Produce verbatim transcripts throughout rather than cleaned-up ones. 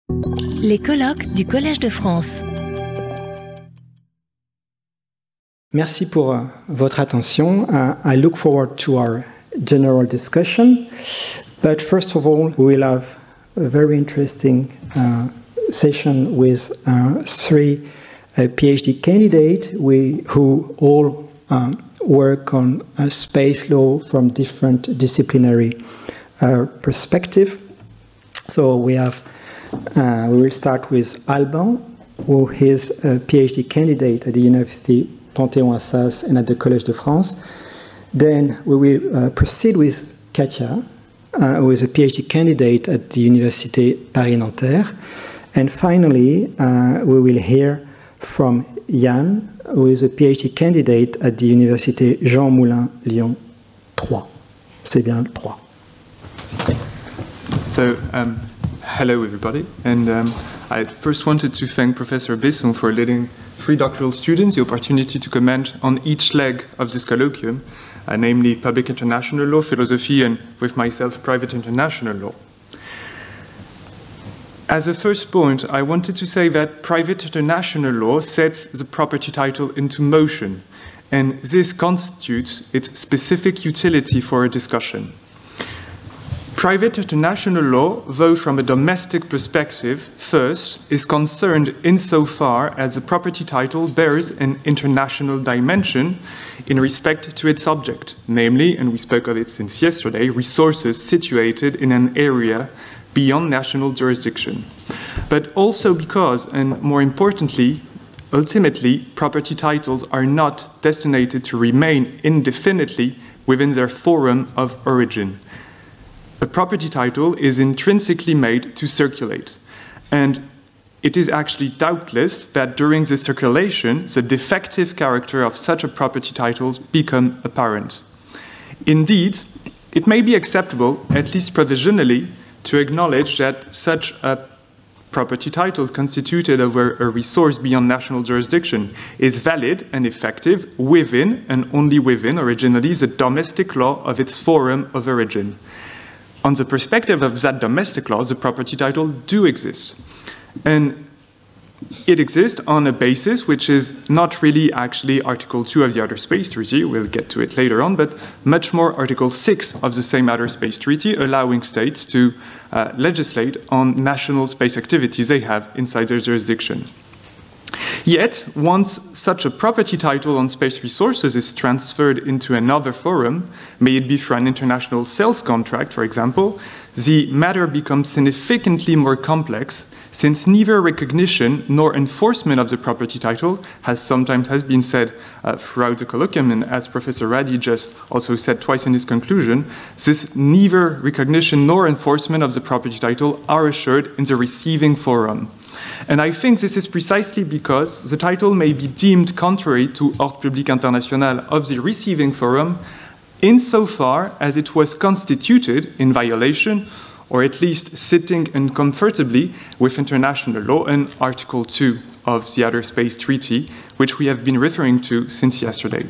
Les colloques du Collège de France. Merci pour uh, votre attention. Uh, I look forward to our general discussion. But first of all, we will have a very interesting uh, session with uh, three uh, PhD candidates we, who all um, work on uh, space law from different disciplinary uh, perspective. So we have, uh, we will start with Alban, who is a PhD candidate at the University Panthéon-Assas and at the Collège de France. Then we will uh, proceed with Katia, uh, who is a PhD candidate at the Université Paris-Nanterre. And finally, uh, we will hear from Yann, who is a PhD candidate at the Université Jean Moulin Lyon three. C'est bien le three. So, um, hello everybody, and um, I first wanted to thank Professor Besson for letting three doctoral students the opportunity to comment on each leg of this colloquium, uh, namely public international law, philosophy, and with myself, private international law. As a first point, I wanted to say that private international law sets the property title into motion, and this constitutes its specific utility for a discussion. Private international law, though from a domestic perspective, first, is concerned insofar as the property title bears an international dimension in respect to its object, namely, and we spoke of it since yesterday, resources situated in an area beyond national jurisdiction. But also because, and more importantly, ultimately, property titles are not destined to remain indefinitely within their forum of origin. A property title is intrinsically made to circulate, and it is actually doubtless that during the circulation, the defective character of such a property title becomes apparent. Indeed, it may be acceptable, at least provisionally, to acknowledge that such a property title constituted of a, a resource beyond national jurisdiction is valid and effective within, and only within, originally, the domestic law of its forum of origin. On the perspective of that domestic law, the property title do exist. And it exists on a basis which is not really actually Article two of the Outer Space Treaty, we'll get to it later on, but much more Article six of the same Outer Space Treaty, allowing states to uh, legislate on national space activities they have inside their jurisdiction. Yet, once such a property title on space resources is transferred into another forum, may it be for an international sales contract, for example, the matter becomes significantly more complex, since neither recognition nor enforcement of the property title, as sometimes has been said uh, throughout the colloquium, and as Professor Radi just also said twice in his conclusion, this neither recognition nor enforcement of the property title are assured in the receiving forum. And I think this is precisely because the title may be deemed contrary to Ordre Public International of the receiving forum insofar as it was constituted in violation, or at least sitting uncomfortably with international law and Article two of the Outer Space Treaty, which we have been referring to since yesterday.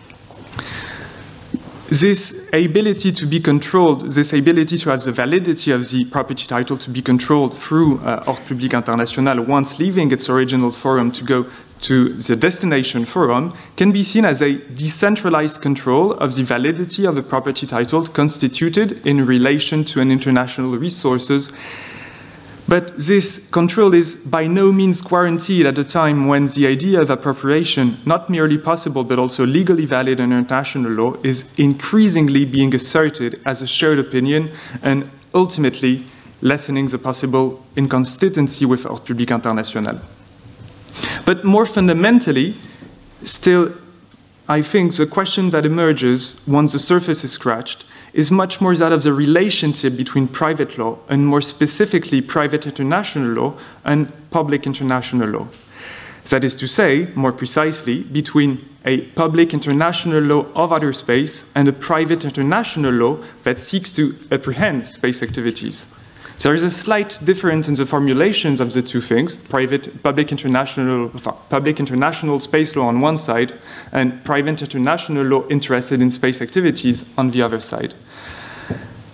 This ability to be controlled, this ability to have the validity of the property title to be controlled through uh, Ordre Public International once leaving its original forum to go to the destination forum can be seen as a decentralized control of the validity of the property title constituted in relation to an international resources. But this control is by no means guaranteed at a time when the idea of appropriation, not merely possible but also legally valid in international law, is increasingly being asserted as a shared opinion and ultimately lessening the possible inconsistency with Ordre Public International. But more fundamentally, still, I think the question that emerges once the surface is scratched is much more that of the relationship between private law, and more specifically private international law, and public international law. That is to say, more precisely, between a public international law of outer space and a private international law that seeks to apprehend space activities. There is a slight difference in the formulations of the two things, private, public international, public international space law on one side, and private international law interested in space activities on the other side.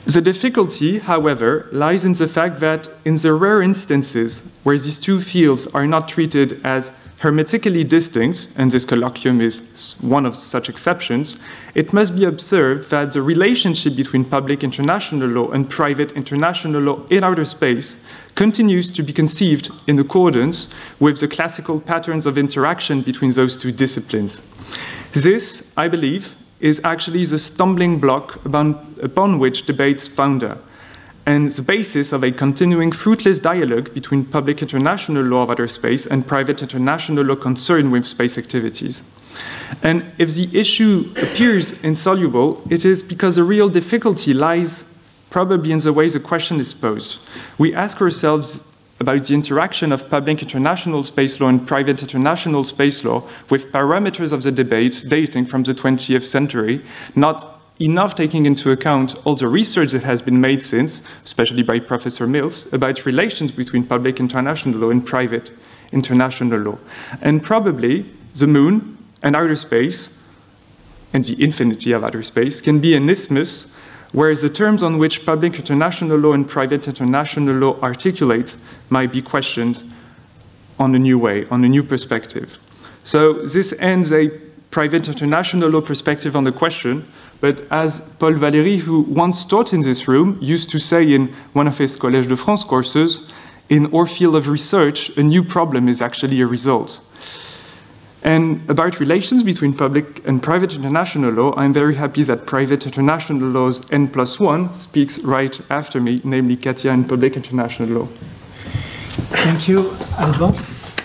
The difficulty, however, lies in the fact that in the rare instances where these two fields are not treated as hermetically distinct, and this colloquium is one of such exceptions, it must be observed that the relationship between public international law and private international law in outer space continues to be conceived in accordance with the classical patterns of interaction between those two disciplines. This, I believe, is actually the stumbling block upon, upon which debates founder, and the basis of a continuing fruitless dialogue between public international law of outer space and private international law concerned with space activities. And if the issue appears insoluble, it is because the real difficulty lies probably in the way the question is posed. We ask ourselves about the interaction of public international space law and private international space law with parameters of the debate dating from the twentieth century, not enough taking into account all the research that has been made since, especially by Professor Mills, about relations between public international law and private international law. And probably the moon and outer space, and the infinity of outer space, can be an isthmus where the terms on which public international law and private international law articulate might be questioned on a new way, on a new perspective. So this ends a private international law perspective on the question, but as Paul Valéry, who once taught in this room, used to say in one of his Collège de France courses, in our field of research, a new problem is actually a result. And about relations between public and private international law, I'm very happy that private international law's N plus one speaks right after me, namely Katia in public international law. Thank you, Alban.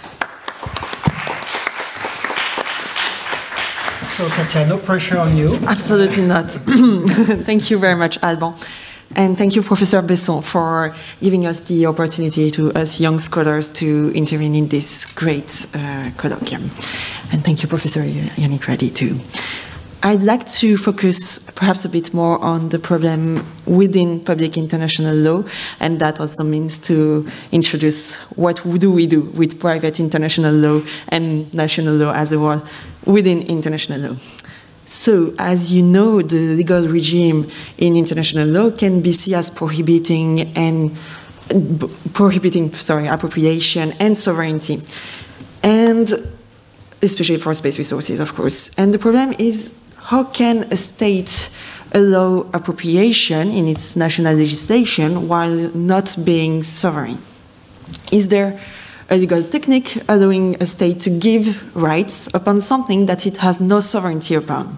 So, Katia, no pressure on you. Absolutely not. Thank you very much, Alban. And thank you, Professor Besson, for giving us the opportunity to us young scholars to intervene in this great uh, colloquium. And thank you, Professor Yannick Radi, too. I'd like to focus perhaps a bit more on the problem within public international law, and that also means to introduce what do we do with private international law and national law as a whole within international law. So, as you know, the legal regime in international law can be seen as prohibiting and prohibiting, sorry, appropriation and sovereignty, and especially for space resources, of course. And the problem is, how can a state allow appropriation in its national legislation while not being sovereign? Is there a legal technique allowing a state to give rights upon something that it has no sovereignty upon?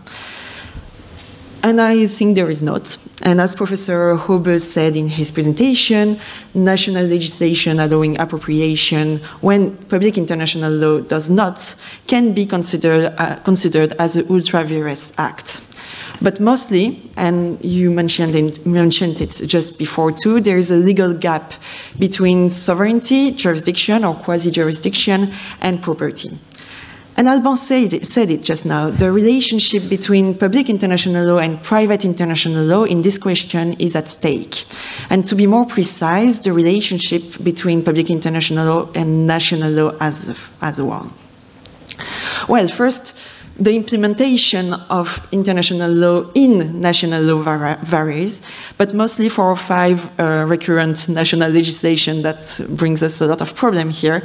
And I think there is not. And as Professor Hoebe said in his presentation, national legislation allowing appropriation when public international law does not can be considered, uh, considered as an ultra-vires act. But mostly, and you mentioned it, mentioned it just before too, there is a legal gap between sovereignty, jurisdiction or quasi-jurisdiction, and property. And Alban said it, said it just now, the relationship between public international law and private international law in this question is at stake. And to be more precise, the relationship between public international law and national law as, as a whole. Well, first, the implementation of international law in national law var varies, but mostly for five uh, recurrent national legislation that brings us a lot of problem here.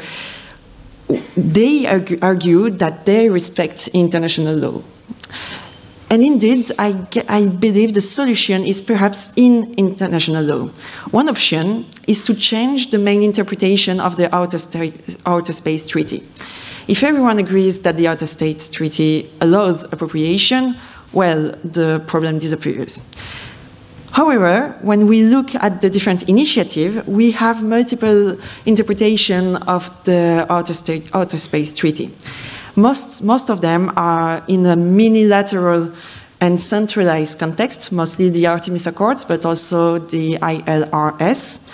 They argue, argue that they respect international law. And indeed, I, I believe the solution is perhaps in international law. One option is to change the main interpretation of the Outer, Outer Space Treaty. If everyone agrees that the Outer Space Treaty allows appropriation, well, the problem disappears. However, when we look at the different initiatives, we have multiple interpretations of the Outer, State, Outer Space Treaty. Most, most of them are in a minilateral and centralized context, mostly the Artemis Accords, but also the I L R S.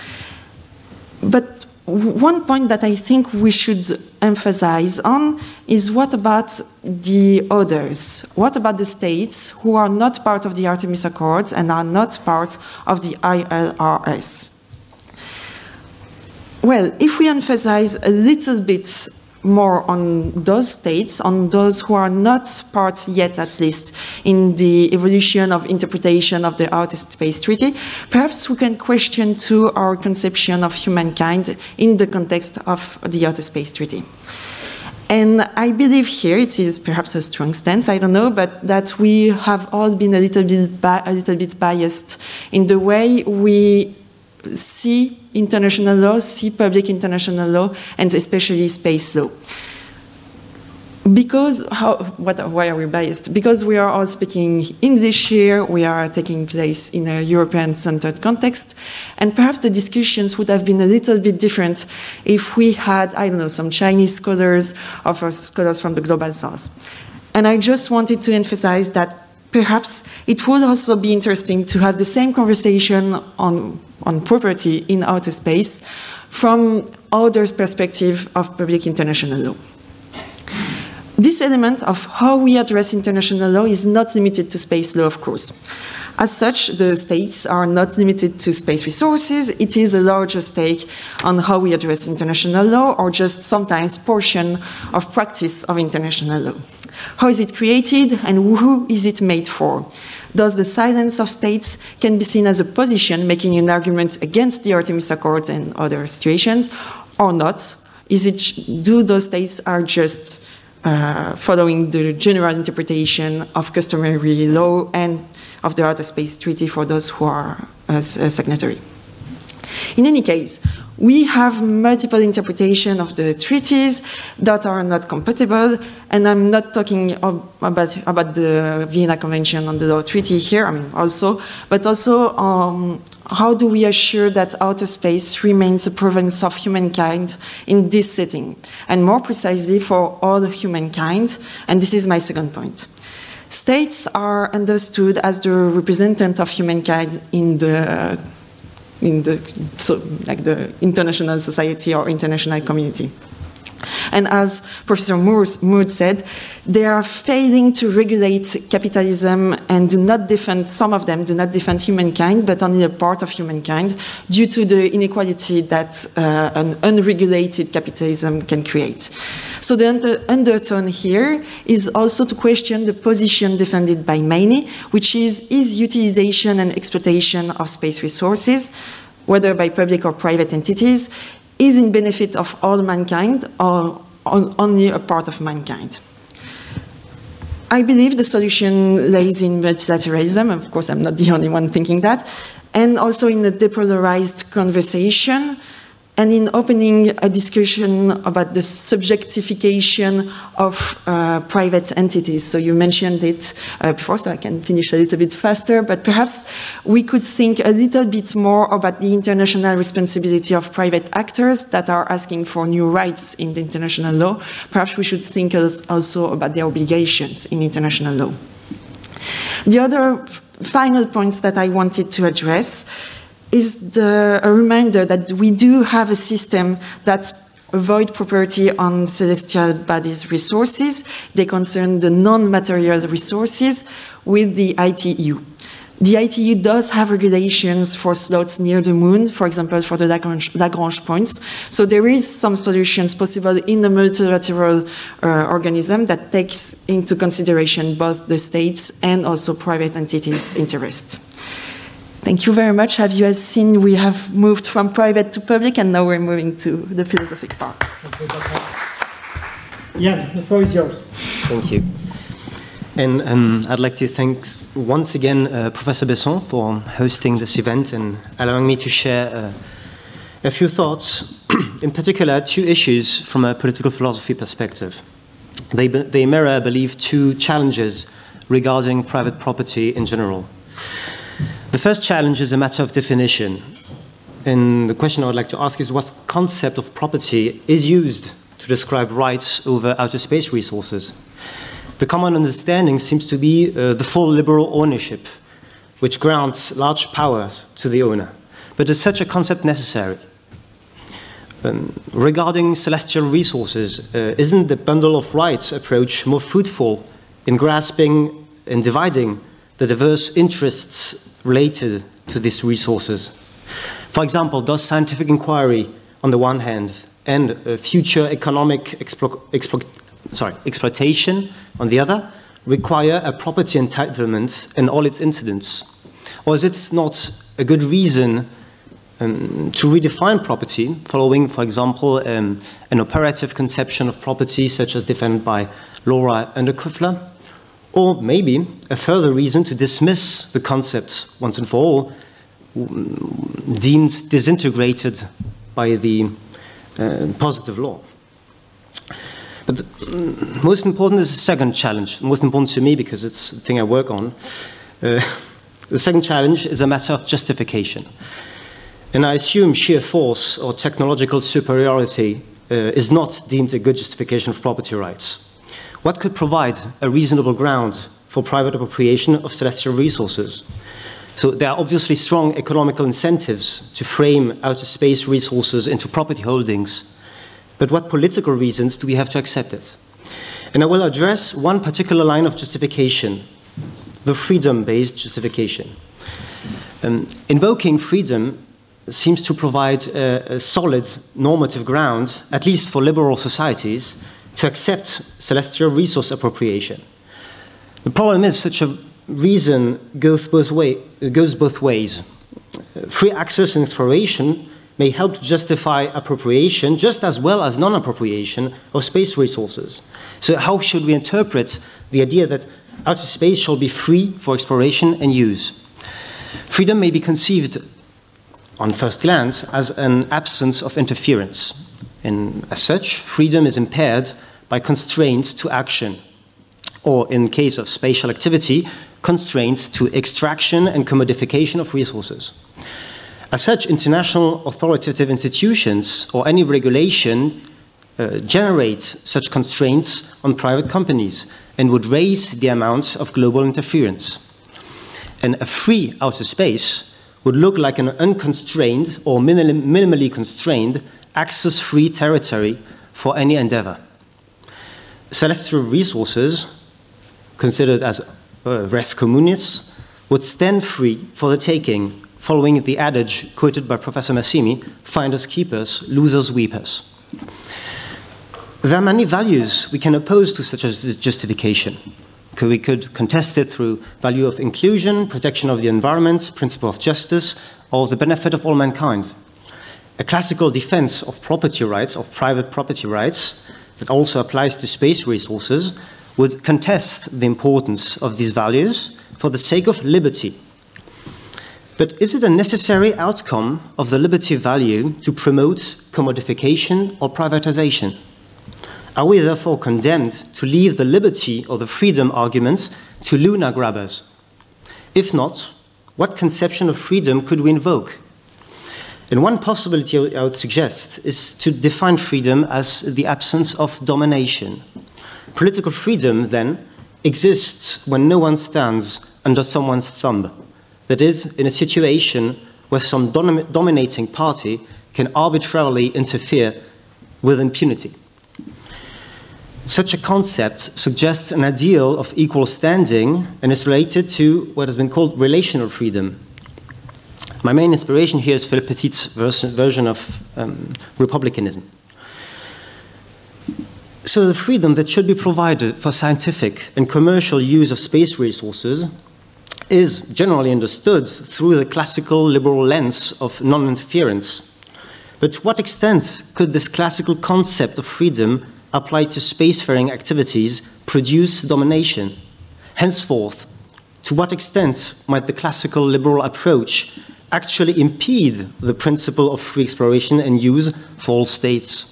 But one point that I think we should emphasize on is what about the others? What about the states who are not part of the Artemis Accords and are not part of the I L R S? Well, if we emphasize a little bit more on those states, on those who are not part yet, at least, in the evolution of interpretation of the Outer Space Treaty, perhaps we can question too our conception of humankind in the context of the Outer Space Treaty. And I believe here, it is perhaps a strong stance, I don't know, but that we have all been a little bit, bi a little bit biased in the way we see international law, see public international law, and especially space law. Because, how, what, why are we biased? Because we are all speaking English here, we are taking place in a European-centered context, and perhaps the discussions would have been a little bit different if we had, I don't know, some Chinese scholars or scholars from the Global South. And I just wanted to emphasize that perhaps it would also be interesting to have the same conversation on, on property in outer space from other perspective of public international law. This element of how we address international law is not limited to space law, of course. As such, the stakes are not limited to space resources. It is a larger stake on how we address international law, or just sometimes portion of practice of international law. How is it created and who is it made for? Thus, the silence of states can be seen as a position making an argument against the Artemis Accords and other situations, or not. Is it, do those states are just Uh, following the general interpretation of customary law and of the Outer Space Treaty for those who are uh, signatory. In any case, we have multiple interpretations of the treaties that are not compatible, and I'm not talking about, about the Vienna Convention on the Law Treaty here, I mean also, but also um, how do we assure that outer space remains a province of humankind in this setting, and more precisely for all humankind, and this is my second point. States are understood as the representative of humankind in the in the, so, like the international society or international community. And as Professor Mood said, they are failing to regulate capitalism and do not defend, some of them do not defend humankind, but only a part of humankind due to the inequality that uh, an unregulated capitalism can create. So the under undertone here is also to question the position defended by many, which is, is utilization and exploitation of space resources, whether by public or private entities, is in benefit of all mankind or on, only a part of mankind. I believe the solution lays in multilateralism. Of course, I'm not the only one thinking that. And also in a depolarized conversation, and in opening a discussion about the subjectification of uh, private entities. So you mentioned it uh, before, so I can finish a little bit faster, but perhaps we could think a little bit more about the international responsibility of private actors that are asking for new rights in the international law. Perhaps we should think also about their obligations in international law. The other final points that I wanted to address is the, a reminder that we do have a system that avoid property on celestial bodies' resources. They concern the non-material resources with the I T U. The I T U does have regulations for slots near the moon, for example, for the Lagrange, Lagrange points. So there is some solutions possible in the multilateral uh, organism that takes into consideration both the states and also private entities' interests. Thank you very much. As you have seen, we have moved from private to public, and now we're moving to the philosophic part. Yeah, the floor is yours. Thank you. And um, I'd like to thank once again uh, Professor Besson for hosting this event and allowing me to share uh, a few thoughts, in particular two issues from a political philosophy perspective. They, they mirror, I believe, two challenges regarding private property in general. The first challenge is a matter of definition. And the question I would like to ask is what concept of property is used to describe rights over outer space resources? The common understanding seems to be uh, the full liberal ownership, which grants large powers to the owner. But is such a concept necessary? Um, regarding celestial resources, uh, isn't the bundle of rights approach more fruitful in grasping and dividing the diverse interests related to these resources? For example, does scientific inquiry on the one hand, and uh, future economic explo explo sorry, exploitation on the other, require a property entitlement in all its incidents? Or is it not a good reason um, to redefine property, following, for example, um, an operative conception of property such as defended by Laura Underkufler? Or maybe a further reason to dismiss the concept once and for all, deemed disintegrated by the uh, positive law. But the most important is the second challenge, most important to me because it's the thing I work on. Uh, the second challenge is a matter of justification. And I assume sheer force or technological superiority uh, is not deemed a good justification for property rights. What could provide a reasonable ground for private appropriation of celestial resources? So there are obviously strong economical incentives to frame outer space resources into property holdings. But what political reasons do we have to accept it? And I will address one particular line of justification, the freedom-based justification. Um, invoking freedom seems to provide a, a solid normative ground, at least for liberal societies, to accept celestial resource appropriation. The problem is such a reason goes both, way, goes both ways. Free access and exploration may help justify appropriation just as well as non-appropriation of space resources. So how should we interpret the idea that outer space shall be free for exploration and use? Freedom may be conceived, on first glance, as an absence of interference. And as such, freedom is impaired by constraints to action, or in case of spatial activity, constraints to extraction and commodification of resources. As such, international authoritative institutions or any regulation uh, generate such constraints on private companies and would raise the amount of global interference. And a free outer space would look like an unconstrained or minim minimally constrained access-free territory for any endeavor. Celestial resources, considered as uh, res communis, would stand free for the taking, following the adage quoted by Professor Massimi, finders keepers, losers weepers. There are many values we can oppose to such a justification. We could contest it through value of inclusion, protection of the environment, principle of justice, or the benefit of all mankind. A classical defense of property rights, of private property rights, that also applies to space resources, would contest the importance of these values for the sake of liberty. But is it a necessary outcome of the liberty value to promote commodification or privatization? Are we therefore condemned to leave the liberty or the freedom argument to lunar grabbers? If not, what conception of freedom could we invoke? And one possibility I would suggest is to define freedom as the absence of domination. Political freedom, then, exists when no one stands under someone's thumb. That is, in a situation where some dom dominating party can arbitrarily interfere with impunity. Such a concept suggests an ideal of equal standing and is related to what has been called relational freedom. My main inspiration here is Philippe Petit's version of um, republicanism. So the freedom that should be provided for scientific and commercial use of space resources is generally understood through the classical liberal lens of non-interference. But to what extent could this classical concept of freedom applied to spacefaring activities produce domination? Henceforth, to what extent might the classical liberal approach actually impede the principle of free exploration and use for all states?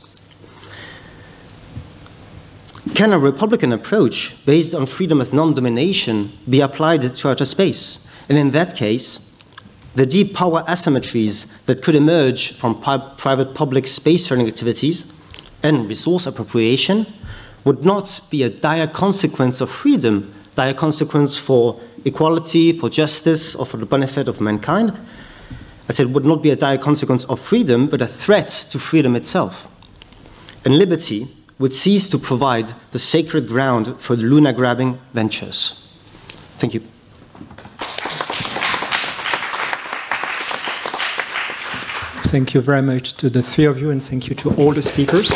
Can a Republican approach based on freedom as non-domination be applied to outer space? And in that case, the deep power asymmetries that could emerge from private-public spacefaring activities and resource appropriation would not be a dire consequence of freedom, dire consequence for equality, for justice, or for the benefit of mankind. I said it would not be a dire consequence of freedom, but a threat to freedom itself. And liberty would cease to provide the sacred ground for lunar grabbing ventures. Thank you. Thank you very much to the three of you, and thank you to all the speakers.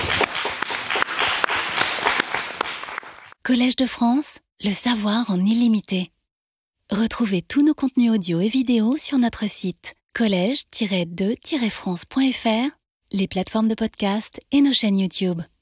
Collège de France, le savoir en illimité. Retrouvez tous nos contenus audio et vidéo sur notre site collège tiret de tiret france point f r, les plateformes de podcast et nos chaînes YouTube.